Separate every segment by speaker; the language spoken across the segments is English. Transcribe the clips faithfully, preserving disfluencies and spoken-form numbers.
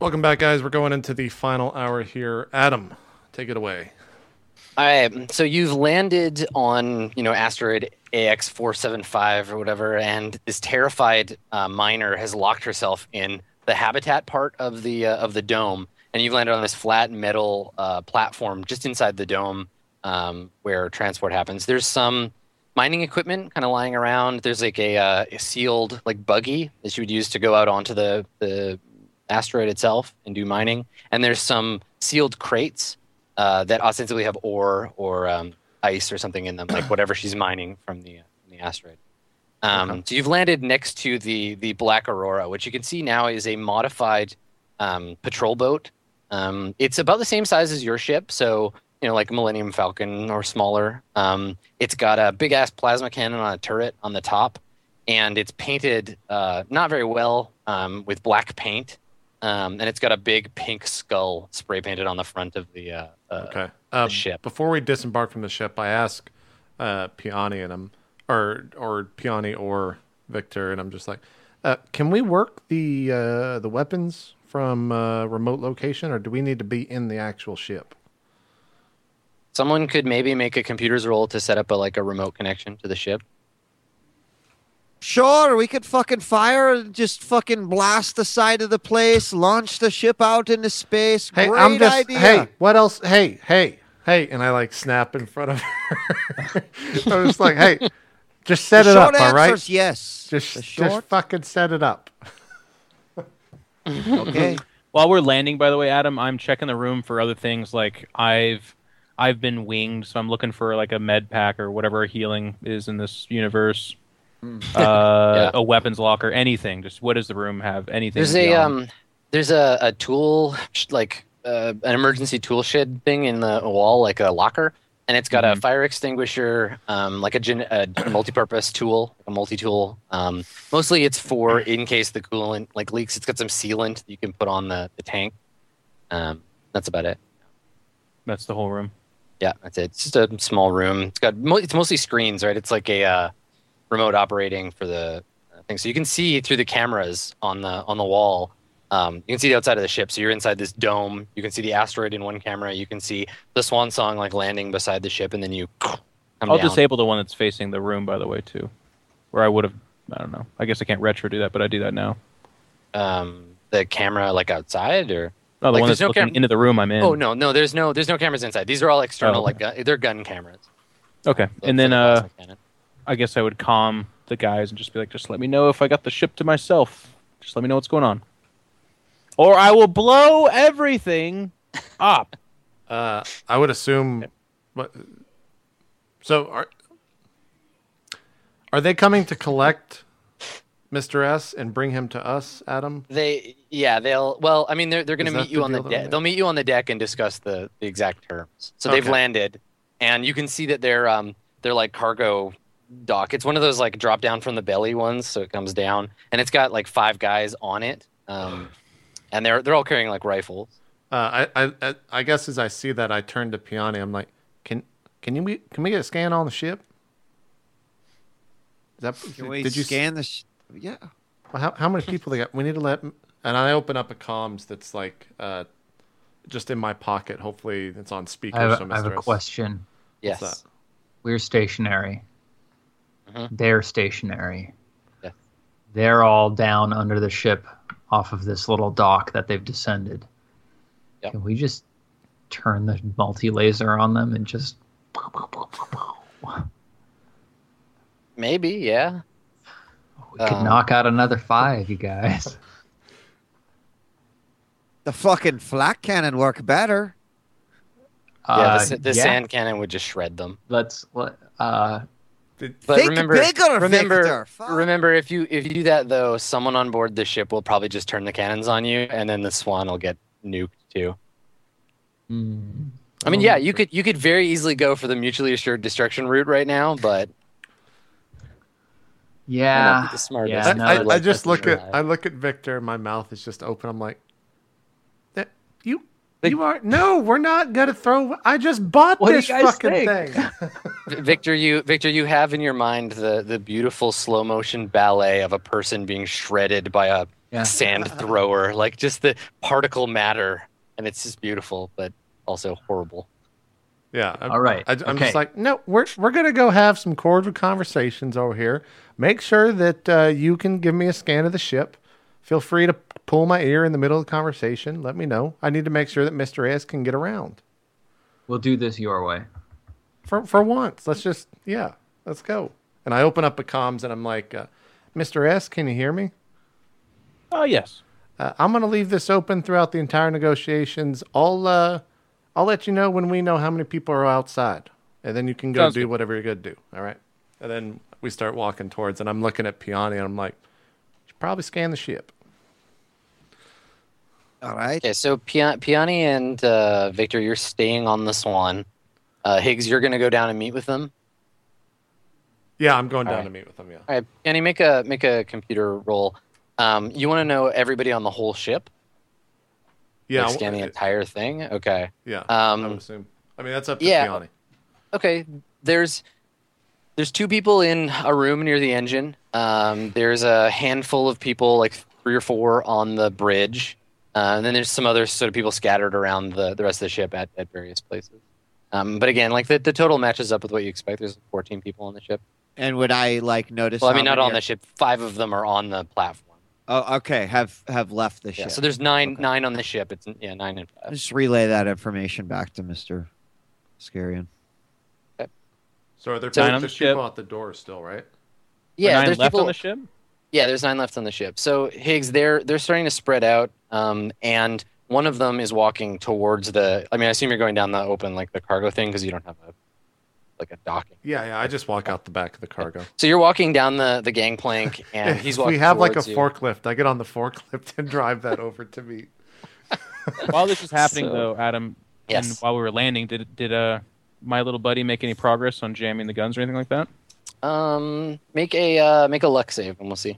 Speaker 1: Welcome back, guys. We're going into the final hour here. Adam, take it away.
Speaker 2: All right. So you've landed on, you know, asteroid A X four seventy-five or whatever, and this terrified uh, miner has locked herself in the habitat part of the uh, of the dome, and you've landed on this flat metal uh, platform just inside the dome um, where transport happens. There's some mining equipment kind of lying around. There's like a, uh, a sealed like buggy that you would use to go out onto the the asteroid itself and do mining, and there's some sealed crates uh, that ostensibly have ore or um, ice or something in them, like whatever she's mining from the, uh, from the asteroid. Um, okay. So you've landed next to the the Black Aurora, which you can see now is a modified um, patrol boat. Um, it's about the same size as your ship, so you know, like Millennium Falcon or smaller. Um, it's got a big ass plasma cannon on a turret on the top, and it's painted uh, not very well um, with black paint. Um, and it's got a big pink skull spray painted on the front of the, uh, uh,
Speaker 1: okay. um,
Speaker 2: the ship.
Speaker 1: Before we disembark from the ship, I ask uh, Piani and I'm, or or Piani or Victor, and I'm just like, uh, can we work the uh, the weapons from uh, remote location, or do we need to be in the actual ship?
Speaker 2: Someone could maybe make a computer's roll to set up a like a remote connection to the ship.
Speaker 3: Sure, we could fucking fire and just fucking blast the side of the place, launch the ship out into space.
Speaker 1: Hey,
Speaker 3: Great
Speaker 1: I'm just,
Speaker 3: idea.
Speaker 1: Hey, what else? Hey, hey, hey. And I like snap in front of her. I'm just like, hey, just set
Speaker 3: the
Speaker 1: it up,
Speaker 3: short
Speaker 1: all right?
Speaker 3: answer's yes.
Speaker 1: Just,
Speaker 3: The short?
Speaker 1: just fucking set it up.
Speaker 3: Okay.
Speaker 4: While we're landing, by the way, Adam, I'm checking the room for other things. Like I've, I've been winged, so I'm looking for like a med pack or whatever healing is in this universe. uh, yeah. A weapons locker, anything. Just what does the room have? Anything.
Speaker 2: There's a um, there's a, a tool like uh, an emergency tool shed thing in the wall, like a locker, and it's got mm-hmm. a fire extinguisher, um, like a, gen- a multi-purpose tool, a multi-tool. Um, mostly it's for in case the coolant like leaks. It's got some sealant that you can put on the, the tank. Um, that's about it.
Speaker 4: That's the whole room.
Speaker 2: Yeah, that's it. It's just a small room. It's got mo- it's mostly screens, right? It's like a uh, remote operating for the thing, so you can see through the cameras on the on the wall. Um, you can see the outside of the ship, so you're inside this dome. You can see the asteroid in one camera. You can see the swan song like landing beside the ship, and then you come
Speaker 4: I'll
Speaker 2: down.
Speaker 4: disable the one that's facing the room, by the way, too. Where I would have, I don't know. I guess I can't retro do that, but I do that now.
Speaker 2: Um, the camera like outside, or
Speaker 4: no, the
Speaker 2: like,
Speaker 4: one that's
Speaker 2: no
Speaker 4: looking
Speaker 2: cam-
Speaker 4: into the room I'm in.
Speaker 2: Oh no, no, there's no there's no cameras inside. These are all external,
Speaker 4: oh, okay.
Speaker 2: like gun, they're gun cameras.
Speaker 4: Okay,
Speaker 2: So
Speaker 4: and then
Speaker 2: the
Speaker 4: uh,
Speaker 2: plasma cannon.
Speaker 4: I guess I would calm the guys and just be like, just let me know if I got the ship to myself. Just let me know what's going on. Or I will blow everything up.
Speaker 1: Uh, I would assume. What, so are are they coming to collect Mister S and bring him to us, Adam?
Speaker 2: They yeah they'll well I mean they're they're going to
Speaker 1: Is
Speaker 2: meet
Speaker 1: that
Speaker 2: you
Speaker 1: the
Speaker 2: on the
Speaker 1: deal
Speaker 2: deck.
Speaker 1: that
Speaker 2: They'll meet you on the deck and discuss the, the exact terms. So
Speaker 1: Okay.
Speaker 2: they've landed, and you can see that they're um they're like cargo dock. It's one of those like drop down from the belly ones, so it comes down, and it's got like five guys on it. Um, and they're they're all carrying like rifles.
Speaker 1: Uh, I, I I guess as I see that, I turn to Piani. I'm like, can can you can we get a scan on the ship? Is that,
Speaker 3: Can we
Speaker 1: did you
Speaker 3: scan the? Sh- yeah.
Speaker 1: Well, how how many people they got? We need to let. And I open up a comms that's like uh, just in my pocket. Hopefully, it's on speaker.
Speaker 5: I have,
Speaker 1: so
Speaker 5: I have a
Speaker 1: Mister S-
Speaker 5: question.
Speaker 2: Yes.
Speaker 1: What's that?
Speaker 5: We're stationary.
Speaker 2: Mm-hmm.
Speaker 5: They're stationary.
Speaker 2: Yeah.
Speaker 5: They're all down under the ship off of this little dock that they've descended.
Speaker 2: Yep.
Speaker 5: Can we just turn the multi-laser on them and just...
Speaker 2: Maybe, yeah.
Speaker 5: We could
Speaker 2: Um,
Speaker 5: knock out another five, you guys.
Speaker 3: The fucking flak cannon work better.
Speaker 2: Yeah,
Speaker 5: Uh,
Speaker 2: the, the
Speaker 5: yeah.
Speaker 2: sand cannon would just shred them.
Speaker 5: Let's... Let, uh,
Speaker 1: Did,
Speaker 2: But
Speaker 3: Think
Speaker 2: remember,
Speaker 3: bigger,
Speaker 2: remember,
Speaker 3: Victor. Fuck.
Speaker 2: remember, if you if you do that though, someone on board the ship will probably just turn the cannons on you, and then the Swan will get nuked too.
Speaker 5: hmm.
Speaker 2: I mean, yeah, you could you could very easily go for the mutually assured destruction route right now, but might not
Speaker 5: Yeah.
Speaker 2: be the smartest.
Speaker 5: Yeah,
Speaker 1: I,
Speaker 5: no,
Speaker 1: I,
Speaker 5: like,
Speaker 1: I just
Speaker 5: that's
Speaker 1: look at
Speaker 5: right.
Speaker 1: I look at Victor. My mouth is just open. I'm like, that you
Speaker 2: Vic-
Speaker 1: you are no. We're not gonna throw. I just bought
Speaker 5: What do
Speaker 1: this
Speaker 5: you guys
Speaker 1: fucking
Speaker 5: think?
Speaker 1: thing.
Speaker 2: Victor, you Victor, you have in your mind the the beautiful slow motion ballet of a person being shredded by a
Speaker 5: Yeah.
Speaker 2: sand thrower, like just the particle matter, and it's just beautiful, but also horrible.
Speaker 1: Yeah. I'm,
Speaker 5: All right,
Speaker 1: I, I'm
Speaker 5: okay.
Speaker 1: just like, no, we're we're gonna go have some cordial conversations over here. Make sure that uh, you can give me a scan of the ship. Feel free to pull my ear in the middle of the conversation. Let me know. I need to make sure that Mister S can get around.
Speaker 5: We'll do this your way.
Speaker 1: For for once, let's just yeah, let's go. And I open up a comms and I'm like, uh, Mister S, can you hear me?
Speaker 4: Oh yes.
Speaker 1: Uh, I'm gonna leave this open throughout the entire negotiations. I'll uh, I'll let you know when we know how many people are outside, and then you can go
Speaker 4: Sounds
Speaker 1: do
Speaker 4: good.
Speaker 1: whatever you're gonna do. All right. And then we start walking towards, and I'm looking at Piani, and I'm like, you should probably scan the ship.
Speaker 3: All right.
Speaker 2: Okay, so Pia- Piani and uh, Victor, you're staying on the Swan. Uh, Higgs, you're going to go down and meet with them.
Speaker 1: Yeah, I'm going
Speaker 2: All
Speaker 1: down
Speaker 2: right.
Speaker 1: to meet with them. Yeah.
Speaker 2: All right, Piani, make a make a computer roll. Um, you want to know everybody on the whole ship?
Speaker 1: Yeah.
Speaker 2: Like
Speaker 1: I-
Speaker 2: scan the entire thing. Okay.
Speaker 1: Yeah. I
Speaker 2: Um,
Speaker 1: would assume. I mean, that's up to
Speaker 2: yeah.
Speaker 1: Piani.
Speaker 2: Okay. There's there's two people in a room near the engine. Um, there's a handful of people, like three or four, on the bridge. Uh, and then there's some other sort of people scattered around the, the rest of the ship at, at various places. Um, but again, like the, the total matches up with what you expect. There's fourteen people on the ship.
Speaker 3: And would I like notice?
Speaker 2: Well, I
Speaker 3: how
Speaker 2: mean, not
Speaker 3: many
Speaker 2: on
Speaker 3: are-
Speaker 2: the ship. Five of them are on the platform.
Speaker 3: Oh, okay. Have have left the
Speaker 2: Yeah,
Speaker 3: ship.
Speaker 2: so there's nine
Speaker 3: Okay.
Speaker 2: nine on the ship. It's yeah, nine and five.
Speaker 3: Just relay that information back to Mister Scarian.
Speaker 1: So are there
Speaker 2: So-
Speaker 1: people,
Speaker 4: Nine on the
Speaker 1: there's
Speaker 4: ship.
Speaker 1: people at the door still, right?
Speaker 2: Yeah,
Speaker 4: Nine
Speaker 2: there's
Speaker 4: left
Speaker 2: people
Speaker 4: on the ship.
Speaker 2: Yeah, there's nine left on the ship. So Higgs, they're they're starting to spread out, um, and one of them is walking towards the. I mean, I assume you're going down the open, like the cargo thing, because you don't have a like a docking.
Speaker 1: Yeah, yeah. I just walk out the back of the cargo.
Speaker 2: So you're walking down the the gangplank, and he's
Speaker 1: If
Speaker 2: walking.
Speaker 1: we have like a
Speaker 2: towards you.
Speaker 1: forklift, I get on the forklift and drive that over to me.
Speaker 4: While this is happening,
Speaker 2: So-
Speaker 4: though, Adam,
Speaker 2: Yes.
Speaker 4: and while we were landing, did did uh my little buddy make any progress on jamming the guns or anything like that?
Speaker 2: Um, make a uh, make a luck save, and we'll see.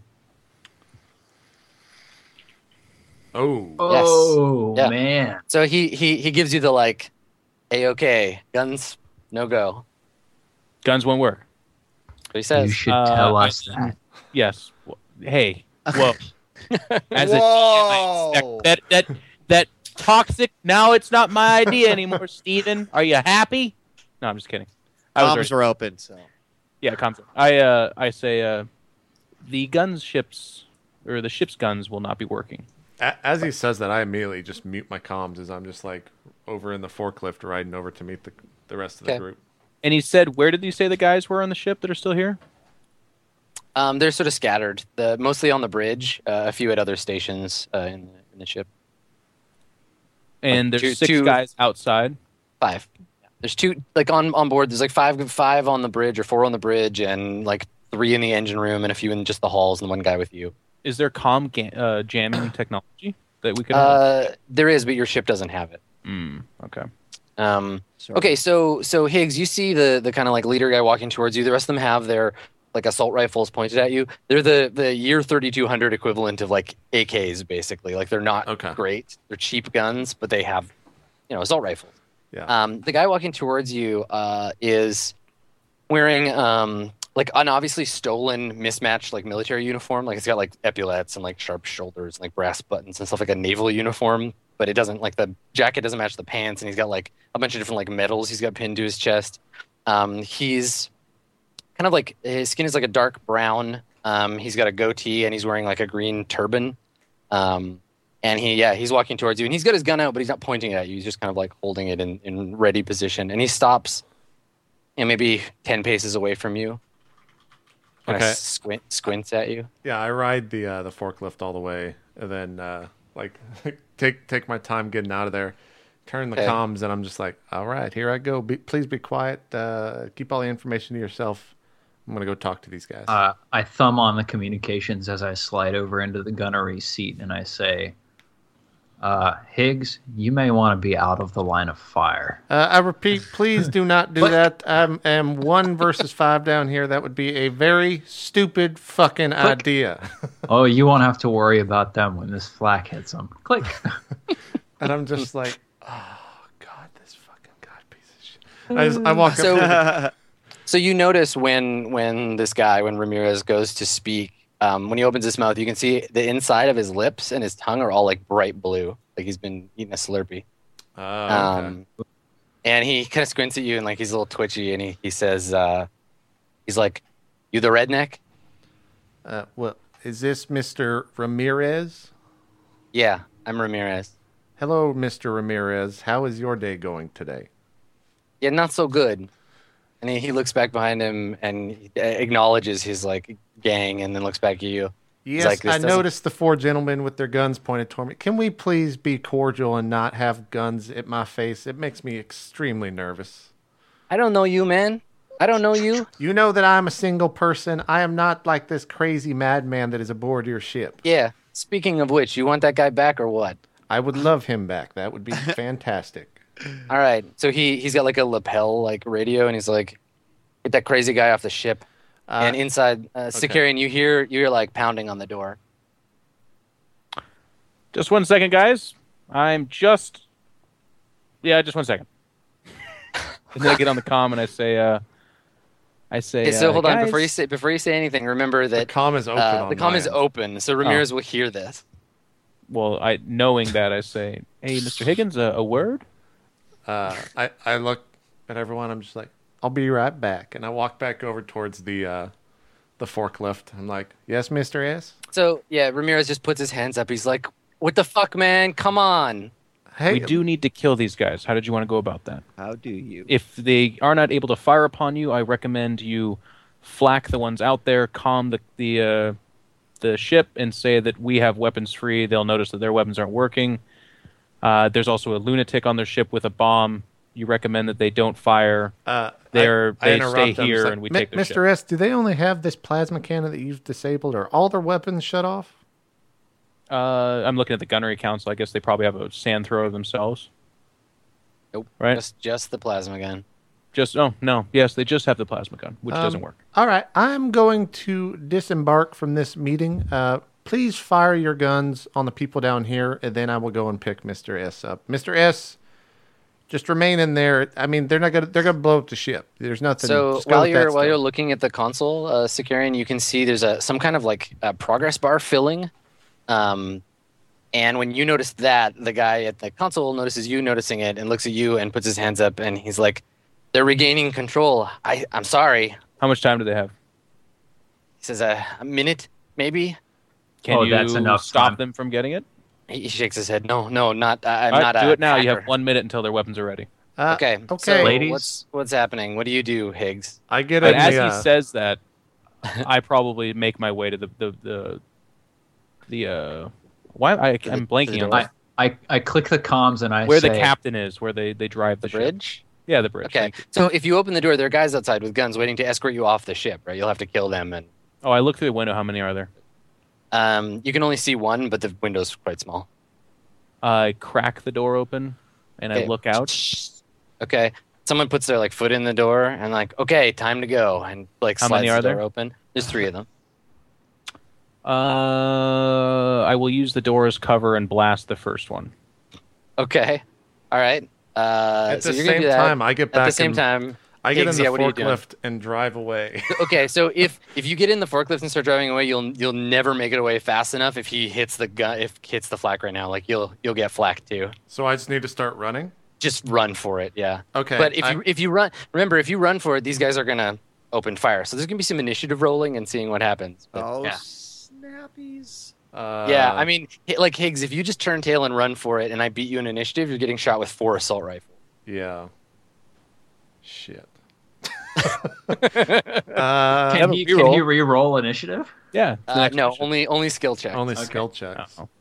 Speaker 1: Oh.
Speaker 5: Oh
Speaker 2: Yeah.
Speaker 5: man.
Speaker 2: So he he he gives you the like, a okay, guns no go.
Speaker 4: Guns won't work.
Speaker 2: What he
Speaker 5: You
Speaker 2: says.
Speaker 5: should
Speaker 4: Uh,
Speaker 5: tell
Speaker 4: I-
Speaker 5: us that.
Speaker 4: Yes. Well, Hey. Whoa. As a
Speaker 3: Whoa.
Speaker 4: that that that toxic. Now it's not my idea anymore, Steven. Are you happy? No, I'm just kidding. I was
Speaker 3: Comms
Speaker 4: already,
Speaker 3: are open, so
Speaker 4: yeah, comms. I uh I say uh the guns ships or the ship's guns will not be working.
Speaker 1: A- As he says that, I immediately just mute my comms as I'm just like over in the forklift riding over to meet the the rest of the
Speaker 2: Okay.
Speaker 1: group.
Speaker 4: And he said, where did you say the guys were on the ship that are still here?
Speaker 2: Um, they're sort of scattered. The mostly on the bridge. Uh, a few at other stations uh, in the in the ship.
Speaker 4: And there's
Speaker 2: Two-
Speaker 4: six
Speaker 2: two-
Speaker 4: guys outside.
Speaker 2: Five. There's two like on on board. There's like five five on the bridge or four on the bridge, and like three in the engine room, and a few in just the halls, and one guy with you.
Speaker 4: Is there comm ga- uh, jamming technology that we could?
Speaker 2: Uh, there is, but your ship doesn't have it.
Speaker 4: Mm, okay.
Speaker 2: Um,
Speaker 3: sorry.
Speaker 2: okay, so so Higgs, you see the the kind of like leader guy walking towards you. The rest of them have their like assault rifles pointed at you. They're the the year thirty-two hundred equivalent of like A Ks, basically. Like they're not
Speaker 1: Okay.
Speaker 2: great. They're cheap guns, but they have, you know, assault rifles.
Speaker 1: Yeah.
Speaker 2: Um, the guy walking towards you uh, is wearing um, like an obviously stolen, mismatched like military uniform. Like it's got like epaulets and like sharp shoulders and like brass buttons and stuff, like a naval uniform. But it doesn't like the jacket doesn't match the pants, and he's got like a bunch of different like medals he's got pinned to his chest. Um, he's kind of like his skin is like a dark brown. Um, he's got a goatee and he's wearing like a green turban. Um, and he, yeah, he's walking towards you, and he's got his gun out, but he's not pointing it at you. He's just kind of like holding it in, in ready position. And he stops, you know, maybe ten paces away from you. Kind
Speaker 1: Okay.
Speaker 2: of squint, squints at you.
Speaker 1: Yeah, I ride the uh, the forklift all the way, and then uh, like take take my time getting out of there. Turn the
Speaker 2: Okay.
Speaker 1: comms, and I'm just like, all right, here I go. Be, please be quiet. Uh, keep all the information to yourself. I'm gonna go talk to these guys.
Speaker 5: Uh, I thumb on the communications as I slide over into the gunnery seat, and I say, uh, "Higgs, you may want to be out of the line of fire."
Speaker 1: Uh, I repeat, please do not do that. I am one versus five down here. That would be a very stupid fucking idea.
Speaker 5: Oh, you won't have to worry about them when this flak hits them. Click.
Speaker 1: And I'm just like, oh god, this fucking god piece of shit. I, just, I walk
Speaker 2: So-
Speaker 1: up.
Speaker 2: So you notice when when this guy, when Ramirez goes to speak, um, when he opens his mouth, you can see the inside of his lips and his tongue are all like bright blue, like he's been eating a Slurpee.
Speaker 1: Oh, okay.
Speaker 2: Um, and he kind of squints at you and like he's a little twitchy, and he he says, uh, he's like, "You the redneck?"
Speaker 1: Uh, well, is this Mister Ramirez?
Speaker 2: Yeah, I'm Ramirez.
Speaker 1: Hello, Mister Ramirez. How is your day going today?
Speaker 2: Yeah, not so good. And he, he looks back behind him and he acknowledges his like gang, and then looks back at you.
Speaker 1: Yes,
Speaker 2: like, this
Speaker 1: I
Speaker 2: doesn't-
Speaker 1: noticed the four gentlemen with their guns pointed toward me. Can we please be cordial and not have guns at my face? It makes me extremely nervous.
Speaker 2: I don't know you, man. I don't know you.
Speaker 1: You know that I'm a single person. I am not like this crazy madman that is aboard your ship.
Speaker 2: Yeah. Speaking of which, you want that guy back or what?
Speaker 1: I would love him back. That would be fantastic.
Speaker 2: All right. So he he's got like a lapel like radio, and he's like, "Get that crazy guy off the ship."
Speaker 1: Uh,
Speaker 2: and inside, uh, Sicarian, you hear you hear like pounding on the door.
Speaker 4: Just one second, guys. I'm just. Yeah, just one second. And then I get on the comm and I say, uh, I say.
Speaker 2: Okay, so
Speaker 4: uh,
Speaker 2: hold on
Speaker 4: guys,
Speaker 2: before you say before you say anything. Remember
Speaker 1: the
Speaker 2: that
Speaker 1: comm is open.
Speaker 2: uh,
Speaker 1: on
Speaker 2: the comm
Speaker 1: my
Speaker 2: is
Speaker 1: end.
Speaker 2: open, so Ramirez will hear this.
Speaker 4: Well, I knowing that I say, "Hey, Mister Higgins, a, a word."
Speaker 1: Uh, I, I look at everyone. I'm just like, I'll be right back. And I walk back over towards the uh, the forklift. I'm like, yes, Mister S?
Speaker 2: So yeah, Ramirez just puts his hands up. He's like, "What the fuck, man? Come on!"
Speaker 1: Hey,
Speaker 4: We do need to kill these guys. How did you want to go about that?
Speaker 3: How do you?
Speaker 4: If they are not able to fire upon you, I recommend you flak the ones out there, calm the the uh, the ship, and say that we have weapons free. They'll notice that their weapons aren't working. Uh, there's also a lunatic on their ship with a bomb. You recommend that they don't fire.
Speaker 1: Uh,
Speaker 4: They're-
Speaker 1: I, I
Speaker 4: they
Speaker 1: interrupt
Speaker 4: stay
Speaker 1: them. I'm
Speaker 4: here
Speaker 1: just like,
Speaker 4: and we
Speaker 1: "Mi-
Speaker 4: take their
Speaker 1: Mister S, do they only have this plasma cannon that you've disabled? Or all their weapons shut off?
Speaker 4: Uh, I'm looking at the gunnery council. I guess they probably have a sand thrower themselves.
Speaker 2: Nope.
Speaker 4: Right?
Speaker 2: Just just the plasma gun.
Speaker 4: Just oh no, yes, they just have the plasma gun, which
Speaker 1: Um,
Speaker 4: doesn't work.
Speaker 1: All right, I'm going to disembark from this meeting. Uh, please fire your guns on the people down here, and then I will go and pick Mister S up. Mister S, just remain in there. I mean, they're not gonna they're gonna blow up the ship. There's nothing.
Speaker 2: So
Speaker 1: just go
Speaker 2: while
Speaker 1: with
Speaker 2: you're
Speaker 1: that
Speaker 2: while
Speaker 1: stuff.
Speaker 2: you're looking at the console, uh, Sicarian, you can see there's a some kind of like a progress bar filling. Um, and when you notice that, the guy at the console notices you noticing it and looks at you and puts his hands up, and he's like, "They're regaining control. I I'm sorry."
Speaker 4: How much time do they have?
Speaker 2: He says, uh, "A minute, maybe."
Speaker 4: Can
Speaker 5: Oh,
Speaker 4: you
Speaker 5: that's enough
Speaker 4: stop
Speaker 5: time.
Speaker 4: them from getting it?
Speaker 2: He, he shakes his head. No, no, not. Uh, I'm
Speaker 4: All right,
Speaker 2: not.
Speaker 4: do
Speaker 2: a
Speaker 4: it now. You have
Speaker 2: hacker."
Speaker 4: one minute until their weapons are ready.
Speaker 1: Uh,
Speaker 2: Okay.
Speaker 1: okay.
Speaker 2: So
Speaker 5: Ladies?
Speaker 2: what's what's happening? What do you do, Higgs?
Speaker 1: I get
Speaker 4: But
Speaker 1: a
Speaker 4: as
Speaker 1: uh,
Speaker 4: he says that, I probably make my way to the the the, the uh. Why I, I'm
Speaker 2: the- to
Speaker 4: blanking
Speaker 2: the
Speaker 4: on
Speaker 2: door?
Speaker 4: that.
Speaker 5: I, I click the comms and I
Speaker 4: Where
Speaker 5: say,
Speaker 4: the captain is, where they, they drive the,
Speaker 2: The
Speaker 4: ship.
Speaker 2: bridge.
Speaker 4: Yeah, the bridge.
Speaker 2: Okay.
Speaker 4: Thank you.
Speaker 2: So if you open the door, there are guys outside with guns waiting to escort you off the ship. Right? You'll have to kill them, and
Speaker 4: Oh, I look through the window. How many are there?
Speaker 2: um, you can only see one, but the window's quite small.
Speaker 4: I crack the door open, and I
Speaker 2: Okay.
Speaker 4: look out.
Speaker 2: Okay. Someone puts their like foot in the door and like, okay, time to go, and like
Speaker 4: How
Speaker 2: slides
Speaker 4: many
Speaker 2: the
Speaker 4: are
Speaker 2: door
Speaker 4: there?
Speaker 2: open. There's three of them.
Speaker 4: Uh, I will use the door as cover and blast the first one.
Speaker 2: Okay. All right. Uh,
Speaker 1: at
Speaker 2: so
Speaker 1: the
Speaker 2: you're gonna
Speaker 1: same
Speaker 2: do that.
Speaker 1: time, I get back.
Speaker 2: At the same
Speaker 1: in,
Speaker 2: time,
Speaker 1: I get
Speaker 2: Higgs,
Speaker 1: in the
Speaker 2: yeah, what are you doing?
Speaker 1: forklift and drive away.
Speaker 2: Okay, so if if you get in the forklift and start driving away, you'll you'll never make it away fast enough. If he hits the gun, if hits the flak right now, like you'll you'll get flak too.
Speaker 1: So I just need to start running.
Speaker 2: Just run for it, yeah.
Speaker 1: Okay.
Speaker 2: But if
Speaker 1: I-
Speaker 2: you if you run, remember if you run for it, these guys are gonna open fire. So there's gonna be some initiative rolling and seeing what happens. But,
Speaker 3: Oh,
Speaker 2: yeah.
Speaker 3: snappies.
Speaker 1: uh,
Speaker 2: yeah, I mean, hi- like Higgs, if you just turn tail and run for it, and I beat you in initiative, you're getting shot with four assault rifles.
Speaker 1: yeah. Shit. uh,
Speaker 5: Can
Speaker 4: Have a
Speaker 5: he, can
Speaker 4: reroll.
Speaker 5: he re-roll initiative?
Speaker 4: Yeah. it's the
Speaker 2: Uh,
Speaker 4: next
Speaker 2: no,
Speaker 4: mission.
Speaker 2: only only skill checks.
Speaker 1: only
Speaker 5: Okay.
Speaker 1: skill checks.
Speaker 4: Oh.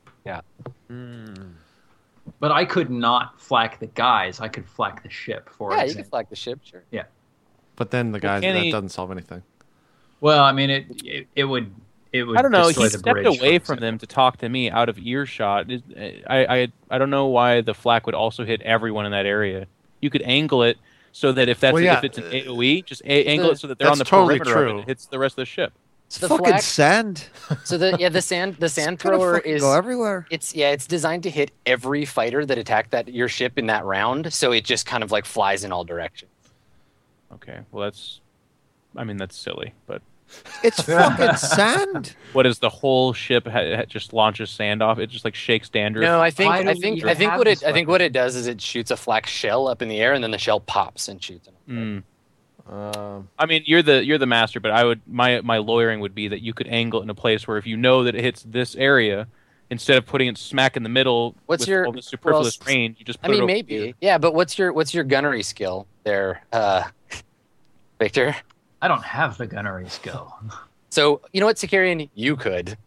Speaker 5: But I could not flak the guys. I could flak the ship, for
Speaker 2: yeah, you can
Speaker 5: example.
Speaker 2: flag the ship, sure.
Speaker 1: But then the guys
Speaker 4: can
Speaker 1: that
Speaker 4: he-
Speaker 1: doesn't solve anything.
Speaker 5: Well, I mean, it it, it would it would.
Speaker 4: I don't know.
Speaker 5: destroy
Speaker 4: He
Speaker 5: the
Speaker 4: stepped
Speaker 5: bridge,
Speaker 4: away
Speaker 5: for
Speaker 4: from
Speaker 5: example.
Speaker 4: them to talk to me out of earshot. It- I, I, I don't know why the flak would also hit everyone in that area. You could angle it so that if that's
Speaker 1: Well, yeah,
Speaker 4: if it's an AoE, just a- angle it so that they're on
Speaker 1: that's
Speaker 4: the
Speaker 1: totally
Speaker 4: perimeter of it
Speaker 1: true.
Speaker 4: and it hits the rest of the ship.
Speaker 2: So the
Speaker 3: Fucking
Speaker 2: flak,
Speaker 3: sand.
Speaker 2: so the yeah the sand the sand
Speaker 3: It's gonna
Speaker 2: thrower
Speaker 3: fucking
Speaker 2: is
Speaker 3: go everywhere.
Speaker 2: It's yeah, it's designed to hit every fighter that attacked that your ship in that round, so it just kind of like flies in all directions.
Speaker 4: Okay, well that's, I mean that's silly, but
Speaker 3: It's fucking sand.
Speaker 4: What is the whole ship ha- ha- just launches sand off? It just like shakes Dandruff.
Speaker 2: No, I think
Speaker 5: Why do
Speaker 2: I
Speaker 5: we
Speaker 2: think
Speaker 5: even
Speaker 2: I think
Speaker 5: have
Speaker 2: what it
Speaker 5: this
Speaker 2: I think
Speaker 5: weapon?
Speaker 2: what it does is it shoots a flak shell up in the air, and then the shell pops and shoots him.
Speaker 4: Mm.
Speaker 1: Um,
Speaker 4: I mean, you're the you're the master, but I would my my lawyering would be that you could angle it in a place where if you know that it hits this area, instead of putting it smack in the middle
Speaker 2: What's
Speaker 4: with
Speaker 2: your-
Speaker 4: all the superfluous
Speaker 2: well,
Speaker 4: range, you just
Speaker 2: I
Speaker 4: put it
Speaker 2: mean,
Speaker 4: over
Speaker 2: maybe,
Speaker 4: here.
Speaker 2: yeah. But what's your what's your gunnery skill there, uh, Victor?
Speaker 5: I don't have the gunnery skill.
Speaker 2: So you know what, Sicarian, you could.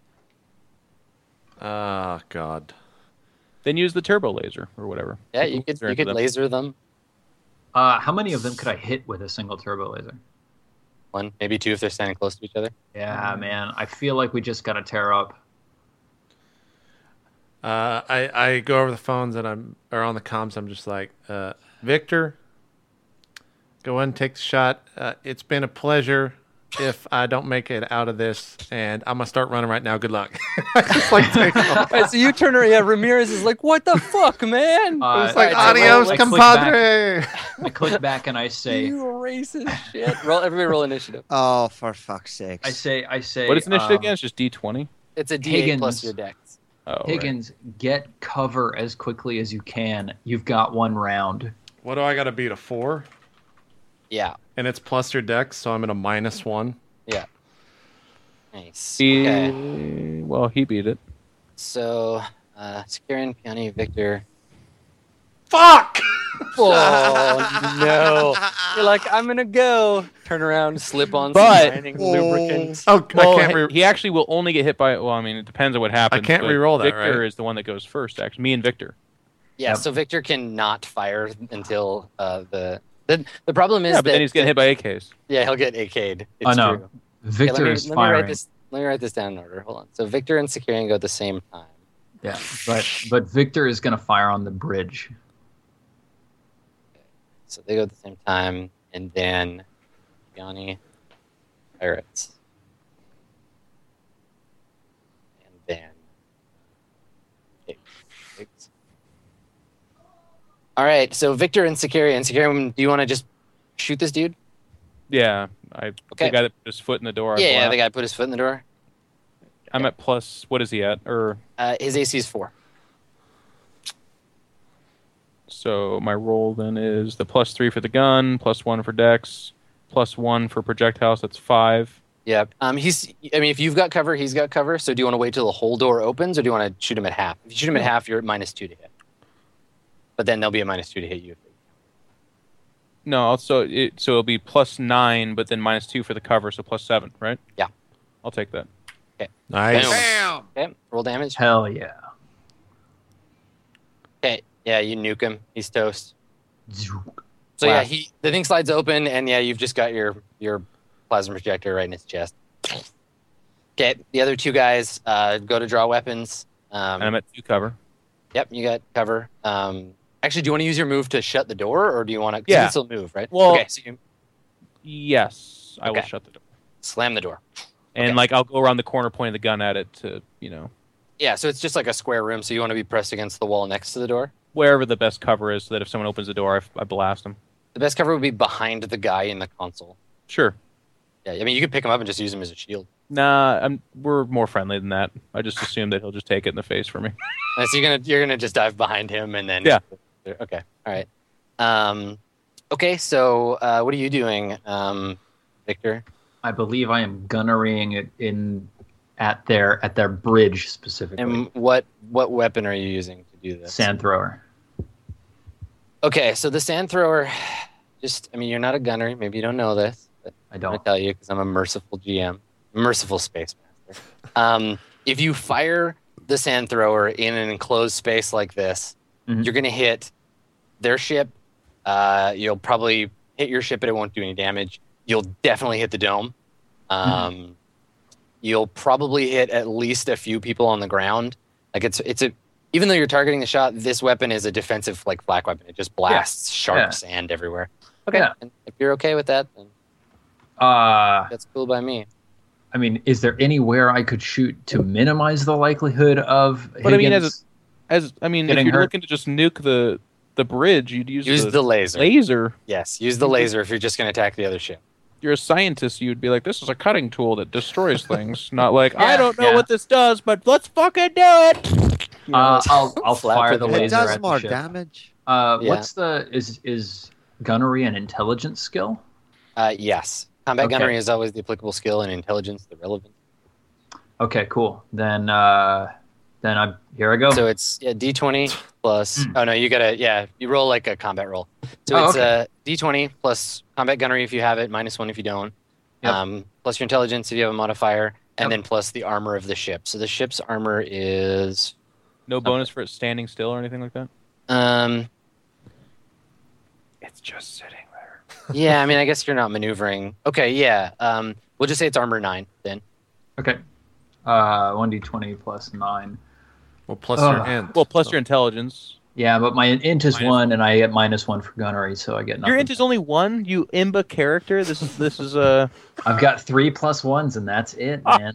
Speaker 1: oh God.
Speaker 4: Then use the turbo laser or whatever.
Speaker 2: Yeah, you could
Speaker 4: Laser
Speaker 2: you
Speaker 4: into
Speaker 2: could
Speaker 4: them.
Speaker 2: laser them.
Speaker 5: Uh, how many of them could I hit with a single turbo laser?
Speaker 2: One, maybe two if they're standing close to each other.
Speaker 5: Yeah, man. I feel like we just got to tear up.
Speaker 1: Uh, I I go over the phones and I'm or on the comms. I'm just like, uh, Victor, go ahead and take the shot. Uh, it's been a pleasure. If I don't make it out of this, and I'm gonna start running right now. Good luck. I just like take off.
Speaker 2: All right, so you turn around. Yeah, Ramirez is like, "What the fuck, man?"
Speaker 5: Uh,
Speaker 1: It's like,
Speaker 2: All right, so roll-
Speaker 1: adios,
Speaker 5: I click
Speaker 1: compadre.
Speaker 5: I click back and I say,
Speaker 2: You racist shit. Roll, everybody roll initiative.
Speaker 3: Oh, for fuck's sake!
Speaker 5: I say, I say.
Speaker 4: What is initiative
Speaker 5: um,
Speaker 4: again? It's just D twenty.
Speaker 2: It's a D eight
Speaker 5: Higgins.
Speaker 2: plus your dex.
Speaker 4: Oh, right.
Speaker 5: Higgins, get cover as quickly as you can. You've got one round.
Speaker 1: What do I got to beat? A four,
Speaker 2: Yeah,
Speaker 1: and it's plus your dex, so I'm at a minus one.
Speaker 2: yeah. Nice.
Speaker 4: He,
Speaker 2: Okay.
Speaker 4: Well, he beat it.
Speaker 2: So, uh, Sicarian, Peony, Victor.
Speaker 1: Fuck!
Speaker 2: Oh no! You're like, I'm gonna go. Turn around, slip on
Speaker 4: But-
Speaker 2: some shining lubricant.
Speaker 1: Oh,
Speaker 4: Well,
Speaker 1: I can't. Re-
Speaker 4: he actually will only get hit by. Well, I mean, it depends on what happens.
Speaker 1: can't
Speaker 4: but
Speaker 1: re-roll that,
Speaker 4: Victor
Speaker 1: right?
Speaker 4: is the one that goes first. Actually, me and Victor.
Speaker 2: Yeah,
Speaker 5: Yep.
Speaker 2: so Victor cannot fire until uh, the, the the problem is
Speaker 4: Yeah, but
Speaker 2: that
Speaker 4: then he's getting hit by A Ks.
Speaker 2: yeah he'll get A K'd. It's
Speaker 5: Oh, no.
Speaker 2: true.
Speaker 5: Victor
Speaker 2: Okay, let me,
Speaker 5: is
Speaker 2: let me write
Speaker 5: firing.
Speaker 2: this. Let me write this down in order. Hold on. So Victor and Sicarian go at the same time.
Speaker 5: Yeah, but but Victor is going to fire on the bridge.
Speaker 2: So they go at the same time, and then Yanni pirates, and then Higgs. All right. So Victor and Sicarian. Sicarian, do you want to just shoot this dude?
Speaker 4: Yeah, I
Speaker 2: Okay.
Speaker 4: the guy that put his foot in the door. I
Speaker 2: Yeah, yeah.
Speaker 4: blast.
Speaker 2: The guy put his foot in the door.
Speaker 4: I'm at plus. What is he at? Or
Speaker 2: Uh, his A C is four.
Speaker 4: so my roll then is the plus three for the gun, plus one for Dex, plus one for projectiles. That's five.
Speaker 2: Yeah. Um. He's. I mean, if you've got cover, he's got cover. So do you want to wait till the whole door opens, or do you want to shoot him at half? If you shoot him at half, you're at minus two to hit. But then there'll be a minus two to hit you.
Speaker 4: No, so it so it'll be plus nine, but then minus two for the cover, so plus seven, right?
Speaker 2: Yeah.
Speaker 4: I'll take that.
Speaker 1: nice.
Speaker 2: Damn. Okay. Roll damage.
Speaker 5: Hell yeah.
Speaker 2: Okay. Yeah, you nuke him. He's toast.
Speaker 5: Zook.
Speaker 2: So yeah,
Speaker 5: Blast.
Speaker 2: he the thing slides open, and yeah, you've just got your your plasma projector right in his chest. Okay. The other two guys uh, go to draw weapons. Um,
Speaker 4: And I'm at two cover.
Speaker 2: Yep, you got cover. Um, actually, do you want to use your move to shut the door, or do you want to?
Speaker 4: Yeah.
Speaker 2: You can still move, right?
Speaker 4: Well-
Speaker 2: okay, so you
Speaker 4: Yes, I will
Speaker 2: Okay.
Speaker 4: shut the door.
Speaker 2: slam the door.
Speaker 4: And
Speaker 2: Okay.
Speaker 4: like I'll go around the corner, pointing the gun at it to you know
Speaker 2: Yeah, so it's just like a square room, so you want to be pressed against the wall next to the door.
Speaker 4: wherever the best cover is, so that if someone opens the door, I, I blast them.
Speaker 2: The best cover would be behind the guy in the console.
Speaker 4: Sure.
Speaker 2: Yeah, I mean, you could pick him up and just use him as a shield.
Speaker 4: Nah, I'm, we're more friendly than that. I just assume that he'll just take it in the face for me.
Speaker 2: And so you're gonna you're gonna just dive behind him and then
Speaker 4: Yeah.
Speaker 2: Okay, all right. Um, okay, so uh, what are you doing, um, Victor?
Speaker 5: I believe I am gunnerying it in at their at their bridge specifically.
Speaker 2: And what what weapon are you using to do this?
Speaker 5: Sand thrower.
Speaker 2: Okay, so the sand thrower, just I mean, you're not a gunner. Maybe you don't know this, but
Speaker 5: I
Speaker 2: I'm gonna
Speaker 5: don't.
Speaker 2: tell you because I'm a merciful G M, merciful space master. Um, if you fire the sand thrower in an enclosed space like this,
Speaker 5: Mhm.
Speaker 2: you're gonna hit their ship. Uh, you'll probably hit your ship, but it won't do any damage. You'll definitely hit the dome. Um, You'll probably hit at least a few people on the ground. Like it's it's a even though you're targeting the shot, this weapon is a defensive like flak weapon. It just blasts sharp
Speaker 5: Yeah.
Speaker 2: sand everywhere. Okay,
Speaker 5: Yeah.
Speaker 2: and if you're okay with that, then
Speaker 5: Uh,
Speaker 2: that's cool by me.
Speaker 5: I mean, is there anywhere I could shoot to minimize the likelihood of?
Speaker 4: But I mean, as
Speaker 5: Higgins-
Speaker 4: As I mean,
Speaker 5: Getting
Speaker 4: if you're
Speaker 5: hurt.
Speaker 4: looking to just nuke the the bridge, you'd use,
Speaker 2: Use
Speaker 4: the,
Speaker 2: the laser.
Speaker 4: laser.
Speaker 2: Yes, use the laser if you're just going to attack the other ship.
Speaker 4: you're a scientist, you'd be like, this is a cutting tool that destroys things. Not like,
Speaker 2: Yeah,
Speaker 4: I don't know
Speaker 5: yeah.
Speaker 4: what this does, but let's fucking do it. You know,
Speaker 5: Uh, I'll I'll
Speaker 2: Flap
Speaker 5: fire
Speaker 2: with
Speaker 5: the
Speaker 2: the
Speaker 5: laser
Speaker 3: It does
Speaker 5: at
Speaker 3: more
Speaker 5: the ship.
Speaker 3: damage.
Speaker 5: Uh,
Speaker 2: Yeah.
Speaker 5: What's the is is gunnery an intelligence skill?
Speaker 2: Uh, yes. Combat
Speaker 5: Okay.
Speaker 2: gunnery is always the applicable skill, and intelligence the relevant.
Speaker 5: Okay, cool. Then uh, then I here I go.
Speaker 2: So it's yeah, D twenty plus.
Speaker 5: Hmm.
Speaker 2: Oh no, you gotta yeah, you roll like a combat roll. So
Speaker 5: Oh,
Speaker 2: it's
Speaker 5: okay.
Speaker 2: uh, D twenty plus combat gunnery if you have it, minus one if you don't.
Speaker 5: Yep.
Speaker 2: Um, plus your intelligence if you have a modifier, and
Speaker 5: Yep.
Speaker 2: then plus the armor of the ship. So the ship's armor is
Speaker 4: no bonus for it standing still or anything like that?
Speaker 2: um,
Speaker 4: It's just sitting there.
Speaker 2: yeah. I mean, I guess you're not maneuvering. Okay, yeah. Um, we'll just say it's armor nine then.
Speaker 5: Okay. Uh, one d twenty plus nine.
Speaker 1: Well, plus your
Speaker 5: Ugh.
Speaker 1: int.
Speaker 4: Well, plus
Speaker 1: so-
Speaker 4: your intelligence.
Speaker 5: Yeah, but my int is
Speaker 4: Minus
Speaker 5: one, and I get minus one for gunnery, so I get nothing.
Speaker 4: Your int is only one, you imba character. This is this is a.
Speaker 5: I've got three plus ones, and that's it, man.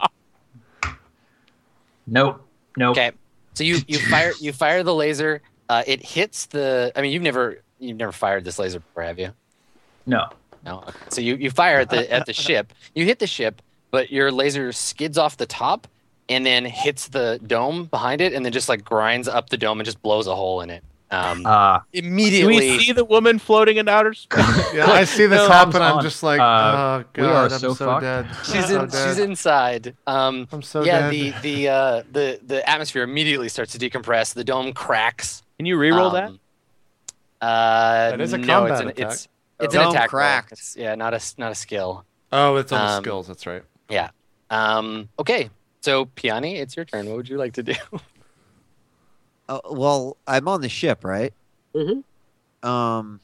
Speaker 5: Nope. Nope.
Speaker 2: Okay, so you you fire you fire the laser. Uh, it hits the. I mean, you've never you've never fired this laser before, have you?
Speaker 5: No.
Speaker 2: No. Okay. So you, you fire at the at the ship. You hit the ship, but your laser skids off the top and then hits the dome behind it, and then just like grinds up the dome and just blows a hole in it. Um,
Speaker 5: Uh,
Speaker 4: Do
Speaker 2: immediately.
Speaker 4: we see the woman floating in outer space?
Speaker 1: Yeah, I see this
Speaker 5: No,
Speaker 1: happen.
Speaker 5: I'm
Speaker 1: I'm
Speaker 5: on.
Speaker 1: just like,
Speaker 5: Uh,
Speaker 1: oh god,
Speaker 5: we are
Speaker 1: I'm
Speaker 5: so
Speaker 1: so,
Speaker 5: fucked.
Speaker 1: dead.
Speaker 2: she's
Speaker 1: I'm so
Speaker 2: in.
Speaker 1: dead.
Speaker 2: She's inside. Um,
Speaker 1: I'm so
Speaker 2: yeah.
Speaker 1: dead.
Speaker 2: The the uh, the the atmosphere immediately starts to decompress. The dome cracks.
Speaker 4: Can you reroll that?
Speaker 2: Um, Uh,
Speaker 1: That is a
Speaker 2: no,
Speaker 1: combat
Speaker 2: it's an,
Speaker 1: attack.
Speaker 2: It's, it's
Speaker 3: Dome
Speaker 2: an attack roll.
Speaker 3: cracked.
Speaker 2: It's, yeah, not a not a skill.
Speaker 1: Oh, it's on the
Speaker 2: um,
Speaker 1: skills. That's right.
Speaker 2: Yeah. Um, okay. So Piani, it's your turn. What would you like to do?
Speaker 3: Uh, well, I'm on the ship, right?
Speaker 2: Mhm.
Speaker 3: Um,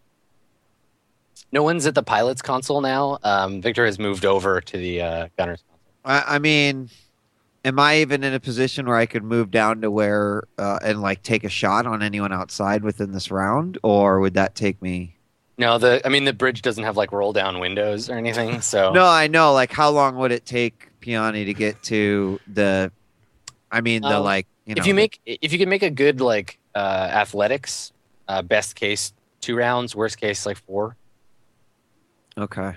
Speaker 2: No one's at the pilot's console now. Um, Victor has moved over to the uh, gunner's console.
Speaker 3: I, I mean, am I even in a position where I could move down to where uh, and like take a shot on anyone outside within this round, or would that take me?
Speaker 2: No, the I mean the bridge doesn't have like roll down windows or anything. So
Speaker 3: No, I know. Like, how long would it take Piani to get to the? I mean, the
Speaker 2: Um,
Speaker 3: like you know.
Speaker 2: if you
Speaker 3: the-
Speaker 2: make if you can make a good like uh, athletics, uh, best case two rounds, worst case like four.
Speaker 3: Okay.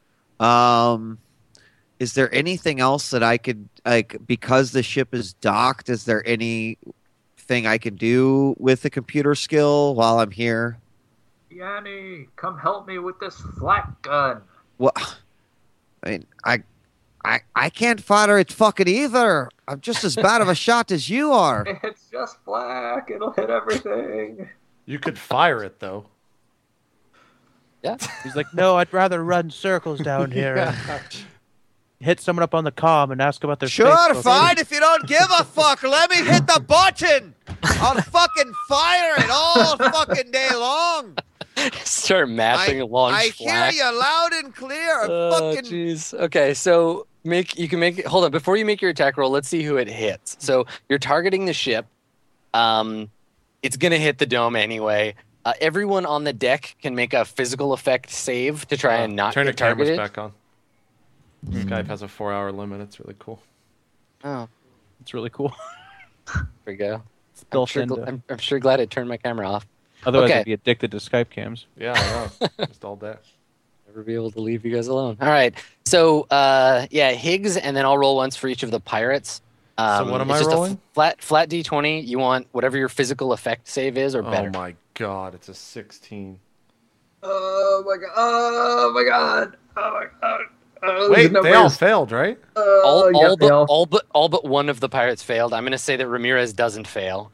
Speaker 3: Um, is there anything else that I could like because the ship is docked? Is there anything I can do with the computer skill while I'm here?
Speaker 5: Yanni, come help me with this flak gun.
Speaker 3: What? I mean, I, I, I can't fire it fucking either. I'm just as bad of a shot as you are.
Speaker 5: It's just flak. It'll hit everything.
Speaker 1: You could fire it though.
Speaker 2: Yeah.
Speaker 4: He's like, no, I'd rather run circles down here and hit someone up on the comm and ask about their
Speaker 3: Sure,
Speaker 4: Facebook.
Speaker 3: fine. If you don't give a fuck, let me hit the button. I'll fucking fire it all fucking day long.
Speaker 2: Start mapping
Speaker 3: I,
Speaker 2: launch
Speaker 3: I
Speaker 2: flak.
Speaker 3: hear you loud and clear. I
Speaker 2: Oh,
Speaker 3: fucking
Speaker 2: jeez. Okay, so make you can make hold on before you make your attack roll. Let's see who it hits. So you're targeting the ship. Um, it's gonna hit the dome anyway. Uh, everyone on the deck can make a physical effect save to try and not
Speaker 1: Turn the
Speaker 2: get
Speaker 1: cameras
Speaker 2: targeted.
Speaker 1: back on. Skype has a four-hour limit. It's really cool.
Speaker 2: Oh,
Speaker 4: It's really coll
Speaker 2: there we go.
Speaker 4: Still
Speaker 2: I'm sure,
Speaker 4: send
Speaker 2: gl-
Speaker 4: a-
Speaker 2: I'm, I'm sure glad it turned my camera off.
Speaker 4: Otherwise,
Speaker 2: Okay.
Speaker 4: I'd be addicted to Skype cams.
Speaker 1: Yeah, I know. Just all day.
Speaker 2: Never be able to leave you guys alone. All right. So uh, yeah, Higgs, and then I'll roll once for each of the pirates. Um,
Speaker 1: So what am
Speaker 2: it's
Speaker 1: I
Speaker 2: just a f-
Speaker 1: rolling?
Speaker 2: flat flat D twenty. You want whatever your physical effect save is, or better.
Speaker 1: Oh my god, it's a sixteen.
Speaker 5: Oh my god! Oh my god! Oh my god! Oh,
Speaker 1: Wait,
Speaker 5: the
Speaker 1: they all
Speaker 5: numbers.
Speaker 1: failed, right?
Speaker 5: Oh,
Speaker 2: all,
Speaker 5: yeah,
Speaker 2: all,
Speaker 5: they
Speaker 2: but,
Speaker 5: all-
Speaker 2: all but all but one of the pirates failed. I'm going to say that Ramirez doesn't fail.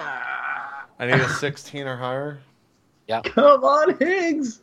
Speaker 1: I need a sixteen or higher.
Speaker 5: Come on, Higgs!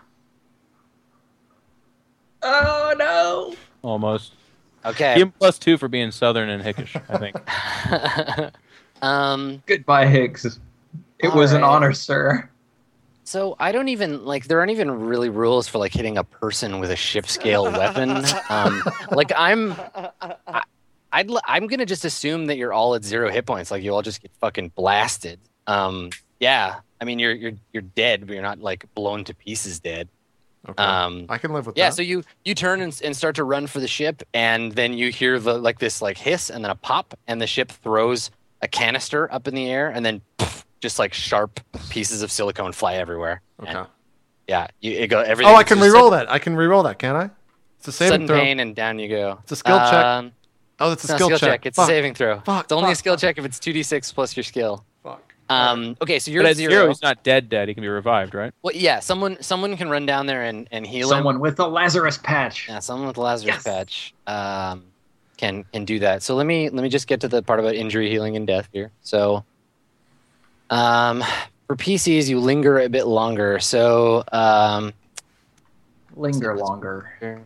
Speaker 5: Oh no!
Speaker 4: Almost.
Speaker 2: Okay.
Speaker 4: Give him plus two for being southern and hickish, I think.
Speaker 2: um.
Speaker 5: Goodbye, Higgs. It
Speaker 2: All
Speaker 5: was an
Speaker 2: right.
Speaker 5: honor, sir.
Speaker 2: So I don't even like. There aren't even really rules for like hitting a person with a ship scale weapon. Um. Like I'm. I, I'd. l- I'm gonna just assume that you're all at zero hit points. Like you all just get fucking blasted. Um. Yeah. I mean, you're you're you're dead, but you're not like blown to pieces dead.
Speaker 1: Okay.
Speaker 2: Um.
Speaker 1: I can live with
Speaker 2: Yeah,
Speaker 1: that.
Speaker 2: so you you turn and, and start to run for the ship, and then you hear the like this like hiss and then a pop, and the ship throws a canister up in the air, and then pff, just like sharp pieces of silicone fly everywhere.
Speaker 1: Okay.
Speaker 2: And Yeah, you it go everything.
Speaker 1: Oh, I can
Speaker 2: just
Speaker 1: re-roll
Speaker 2: sudden,
Speaker 1: that. I can re-roll that, can I? It's a saving
Speaker 2: Sudden
Speaker 1: throw.
Speaker 2: pain and down you go.
Speaker 1: It's a skill check.
Speaker 2: Um,
Speaker 1: Oh, it's a
Speaker 2: It's not
Speaker 1: skill,
Speaker 2: a skill check. It's
Speaker 1: Fuck.
Speaker 2: a saving throw.
Speaker 1: Fuck,
Speaker 2: It's only
Speaker 1: fuck,
Speaker 2: a skill
Speaker 1: fuck.
Speaker 2: check if it's two d six plus your skill.
Speaker 1: Fuck.
Speaker 2: Um, okay, so you're
Speaker 4: But
Speaker 2: at
Speaker 4: at
Speaker 2: zero.
Speaker 4: zero, he's not dead. Dead. He can be revived, right?
Speaker 2: Well, yeah, someone someone can run down there and, and heal him.
Speaker 5: Someone with a Lazarus patch.
Speaker 2: Yeah, someone with a Lazarus
Speaker 5: Yes.
Speaker 2: patch um, can can do that. So let me let me just get to the part about injury, healing, and death here. So, um, for P Cs, you linger a bit longer. So, um,
Speaker 5: Linger longer.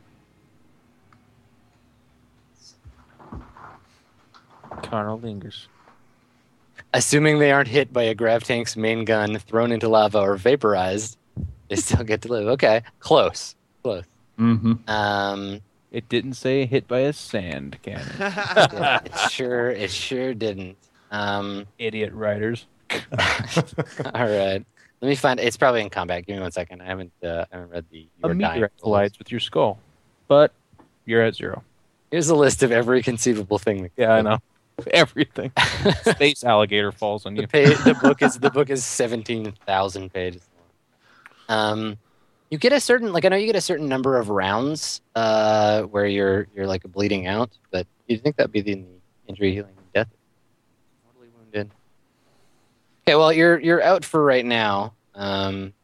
Speaker 4: Carnal lingers.
Speaker 2: assuming they aren't hit by a grav tank's main gun, thrown into lava, or vaporized, they still get to live. Okay, close, close.
Speaker 5: Mm-hmm.
Speaker 2: Um,
Speaker 4: It didn't say hit by a sand cannon.
Speaker 2: yeah, it sure, it sure didn't. Um,
Speaker 4: Idiot writers.
Speaker 2: all right, let me find. It's probably in combat. Give me one second. I haven't, uh, I haven't read the.
Speaker 4: A
Speaker 2: Your dying
Speaker 4: meteorite
Speaker 2: rules.
Speaker 4: collides with your skull, but you're at zero.
Speaker 2: Here's a list of every conceivable thing. That
Speaker 4: Yeah, I know. Everything. Space alligator falls on
Speaker 2: The,
Speaker 4: you.
Speaker 2: page, the book is the book is seventeen thousand pages long. Um, you get a certain like I know you get a certain number of rounds uh, where you're you're like bleeding out, but you'd think that'd be the injury, healing, and death. Mortally wounded. Okay, well you're you're out for right now, um,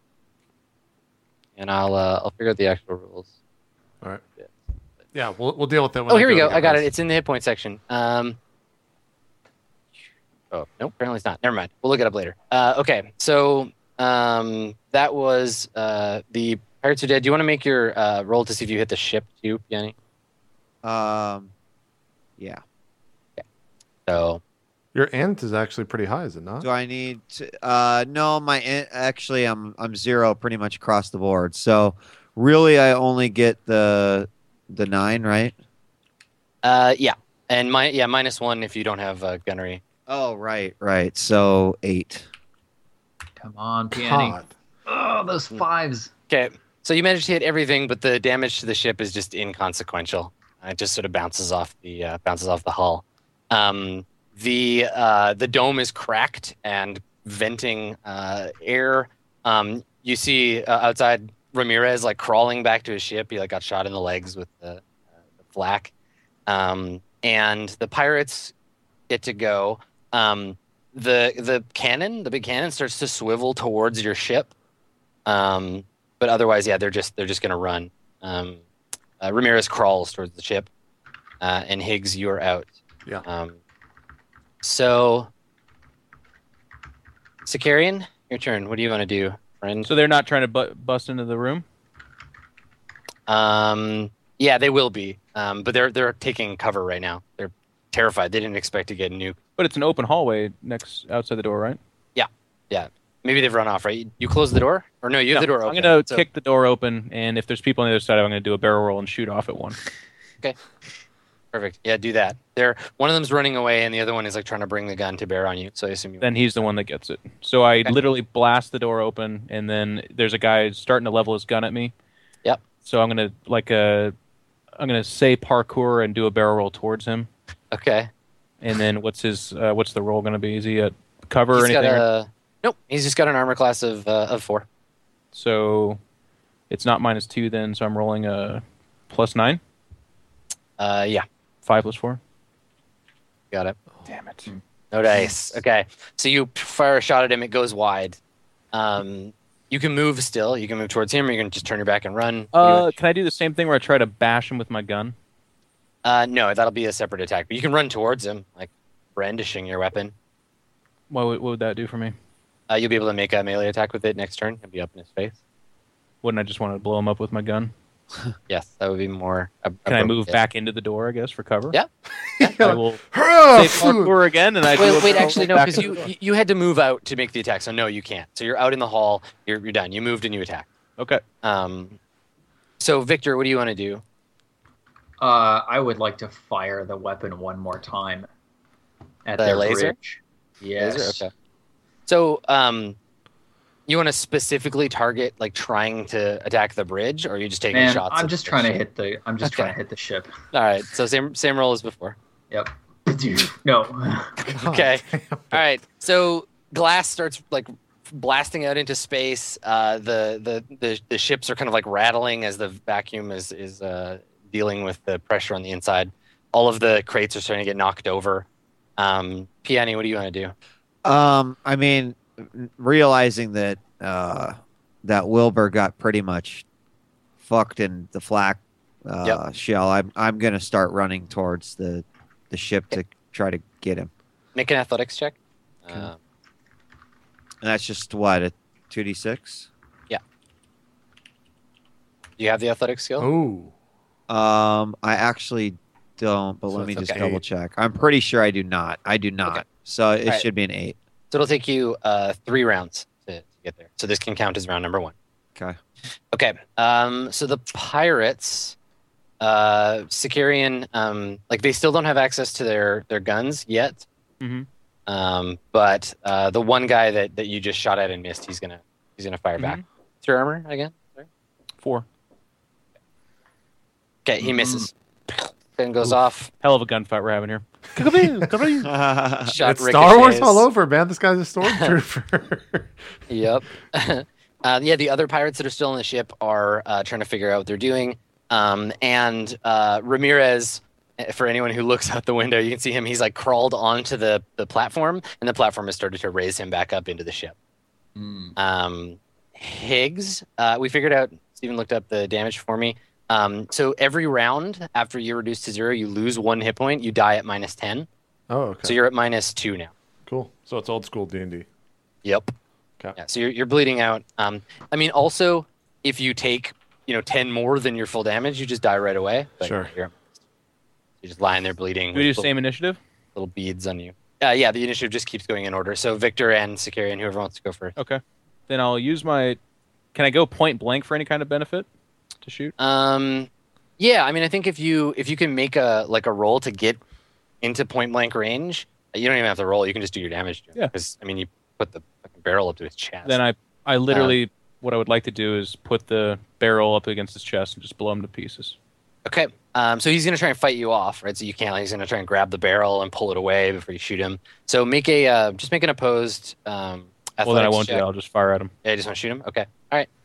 Speaker 2: and I'll uh, I'll figure out the actual rules.
Speaker 1: All right.
Speaker 2: Yeah.
Speaker 1: Yeah, we'll we'll deal with that. When
Speaker 2: Oh,
Speaker 1: I
Speaker 2: here we go.
Speaker 1: to
Speaker 2: I got
Speaker 1: guys.
Speaker 2: it. It's in the hit point section. Um, oh, nope. Apparently it's not. Never mind. We'll look it up later. Uh, okay. So um, that was uh, the Pirates Are Dead. Do you want to make your uh, roll to see if you hit the ship too, Yanni?
Speaker 3: Um, yeah.
Speaker 2: So
Speaker 1: Your int is actually pretty high, is it not?
Speaker 3: Do I need to? Uh, no, my in- actually, I'm I'm zero pretty much across the board. So really, I only get the the nine, right?
Speaker 2: uh, yeah, and my yeah minus one if you don't have uh, gunnery.
Speaker 3: Oh, right, right. So eight.
Speaker 5: Come on, Peony.
Speaker 1: God.
Speaker 5: Oh, those fives.
Speaker 2: Okay. So you managed to hit everything, but the damage to the ship is just inconsequential. Uh, It just sort of bounces off the uh, bounces off the hull. Um, the uh, the dome is cracked and venting uh, air. Um, you see uh, outside Ramirez like crawling back to his ship. He like got shot in the legs with the, uh, the flak. Um, and the pirates get to go. Um, the the cannon, the big cannon, starts to swivel towards your ship. Um, but otherwise, yeah, they're just they're just gonna run. Um, uh, Ramirez crawls towards the ship, uh, and Higgs, you're out.
Speaker 1: Yeah.
Speaker 2: Um, so, Sicarian, your turn. What do you want to do, friend?
Speaker 4: So they're not trying to bu- bust into the room?
Speaker 2: Um, yeah, they will be. Um, but they're they're taking cover right now. They're terrified. They didn't expect to get nuked.
Speaker 4: But it's an open hallway next outside the door, right?
Speaker 2: Yeah, maybe they've run off. Right? You close the door, or no? You have the door
Speaker 4: I'm
Speaker 2: open.
Speaker 4: going to
Speaker 2: So-
Speaker 4: kick the door open, and if there's people on the other side, I'm going to do a barrel roll and shoot off at one.
Speaker 2: Perfect. Yeah, do that. They're one of them's running away, and the other one is like trying to bring the gun to bear on you. So I assume you.
Speaker 4: Then he's the one that gets it. So I
Speaker 2: Okay.
Speaker 4: literally blast the door open, and then there's a guy starting to level his gun at me.
Speaker 2: Yep.
Speaker 4: So I'm going to like uh, I'm going to say parkour and do a barrel roll towards him.
Speaker 2: Okay.
Speaker 4: And then what's his uh, what's the roll going to be? Is he at cover or
Speaker 2: He's
Speaker 4: anything?
Speaker 2: got a nope. He's just got an armor class of uh, of four.
Speaker 4: So it's not minus two then. So I'm rolling a plus nine,
Speaker 2: Uh, yeah,
Speaker 4: five plus four.
Speaker 2: got it.
Speaker 4: Damn it.
Speaker 2: No dice. Okay, so you fire a shot at him. It goes wide. Um, you can move still. You can move towards him, or you can just turn your back and run.
Speaker 4: Uh, can I do the same thing where I try to bash him with my gun?
Speaker 2: uh, no, that'll be a separate attack. But you can run towards him, like brandishing your weapon.
Speaker 4: What would, what would that do for me?
Speaker 2: Uh, you'll be able to make a melee attack with it next turn. It'll be up in his face.
Speaker 4: Wouldn't I just want to blow him up with my gun?
Speaker 2: Yes, that would be more. ab-
Speaker 4: Can I move
Speaker 2: appropriate.
Speaker 4: back into the door, I guess, for cover?
Speaker 2: Yeah.
Speaker 4: I will say
Speaker 1: Hurrah!
Speaker 4: parkour again, and I do a
Speaker 2: Wait, wait,
Speaker 4: barrel
Speaker 2: actually, no,
Speaker 4: back
Speaker 2: because
Speaker 4: into
Speaker 2: you
Speaker 4: the door.
Speaker 2: you- you had to move out to make the attack. So no, you can't. So you're out in the hall. You're you're done. You moved and you attack.
Speaker 4: Okay.
Speaker 2: Um, so Victor, what do you want to do?
Speaker 5: Uh, I would like to fire the weapon one more time at
Speaker 2: The
Speaker 5: their
Speaker 2: laser?
Speaker 5: bridge. Yes.
Speaker 2: Laser? Okay. So, um, you want to specifically target like trying to attack the bridge, or are you just taking
Speaker 5: Man,
Speaker 2: shots?
Speaker 5: I'm
Speaker 2: at
Speaker 5: just
Speaker 2: the
Speaker 5: trying to
Speaker 2: ship?
Speaker 5: hit the. I'm just
Speaker 2: Okay.
Speaker 5: trying to hit the ship.
Speaker 2: All right. So same same roll as before.
Speaker 5: Yep. No.
Speaker 2: Okay. All right. So glass starts like blasting out into space. Uh, the, the the the ships are kind of like rattling as the vacuum is is uh, dealing with the pressure on the inside. All of the crates are starting to get knocked over. Um, Peony, what do you want to do?
Speaker 3: Um, I mean, realizing that uh, that Wilbur got pretty much fucked in the flak uh,
Speaker 2: Yep.
Speaker 3: shell, I'm I'm gonna start running towards the the ship to try to get him.
Speaker 2: Make an athletics check.
Speaker 3: Okay.
Speaker 2: Uh,
Speaker 3: And that's just what, a two d six?
Speaker 2: do you have the athletic skill?
Speaker 1: Oh,
Speaker 3: Um, I actually don't, but
Speaker 1: So
Speaker 3: let me
Speaker 1: it's
Speaker 3: just
Speaker 2: okay.
Speaker 3: double check. I'm pretty sure I do not. I do not.
Speaker 2: Okay.
Speaker 3: So it
Speaker 2: Alright.
Speaker 3: should be an eight.
Speaker 2: So it'll take you uh, three rounds to, to get there. So this can count as round number one.
Speaker 3: Okay.
Speaker 2: Okay. Um, so the pirates, uh, Sicarian, um, like they still don't have access to their, their guns yet.
Speaker 4: hmm
Speaker 2: Um, but uh, the one guy that, that you just shot at and missed, he's gonna he's gonna fire back. What's your armor again? Sorry.
Speaker 4: Four.
Speaker 2: Okay, he misses. Then goes off.
Speaker 4: Hell of a gunfight we're having here.
Speaker 2: Shot
Speaker 1: it's Star Wars
Speaker 2: ricochets.
Speaker 1: all over, man. This guy's a stormtrooper.
Speaker 2: Yep. uh, yeah, the other pirates that are still on the ship are uh, trying to figure out what they're doing. Um, and uh, Ramirez, for anyone who looks out the window, you can see him. He's like crawled onto the, the platform, and the platform has started to raise him back up into the ship.
Speaker 5: Mm.
Speaker 2: Um, Higgs, uh, we figured out, Steven looked up the damage for me. Um, so every round after you're reduced to zero, you lose one hit point. You die at minus ten.
Speaker 1: Oh, okay.
Speaker 2: So you're at minus two now.
Speaker 1: Cool. So it's old school D and D.
Speaker 2: Yep.
Speaker 1: Okay.
Speaker 2: Yeah, so you're, you're bleeding out. Um, I mean, also, if you take, you know, ten more than your full damage, you just die right away. But
Speaker 1: Sure.
Speaker 2: You're, you're just lying there bleeding.
Speaker 4: Do we do
Speaker 2: with
Speaker 4: the
Speaker 2: little,
Speaker 4: same initiative?
Speaker 2: little beads on you. Uh, yeah, the initiative just keeps going in order. So Victor and Sicarian, whoever wants to go first.
Speaker 4: Okay. Then I'll use my. Can I go point blank for any kind of benefit to shoot?
Speaker 2: Um, yeah, I mean, I think if you if you can make a like a roll to get into point blank range, you don't even have to roll. You can just do your damage. to him.
Speaker 4: Yeah.
Speaker 2: Because I mean, you put the fucking barrel up to his chest.
Speaker 4: Then I, I literally, what I would like to do is put the barrel up against his chest and just blow him to pieces.
Speaker 2: Okay. Um, so he's going to try and fight you off, right? So you can't. He's going to try and grab the barrel and pull it away before you shoot him. So make a uh, just make an opposed. Um,
Speaker 4: Well, then I
Speaker 2: athletics
Speaker 4: won't do
Speaker 2: check.
Speaker 4: that. I'll just fire at him.
Speaker 2: Yeah, you just want to shoot him. Okay. All right.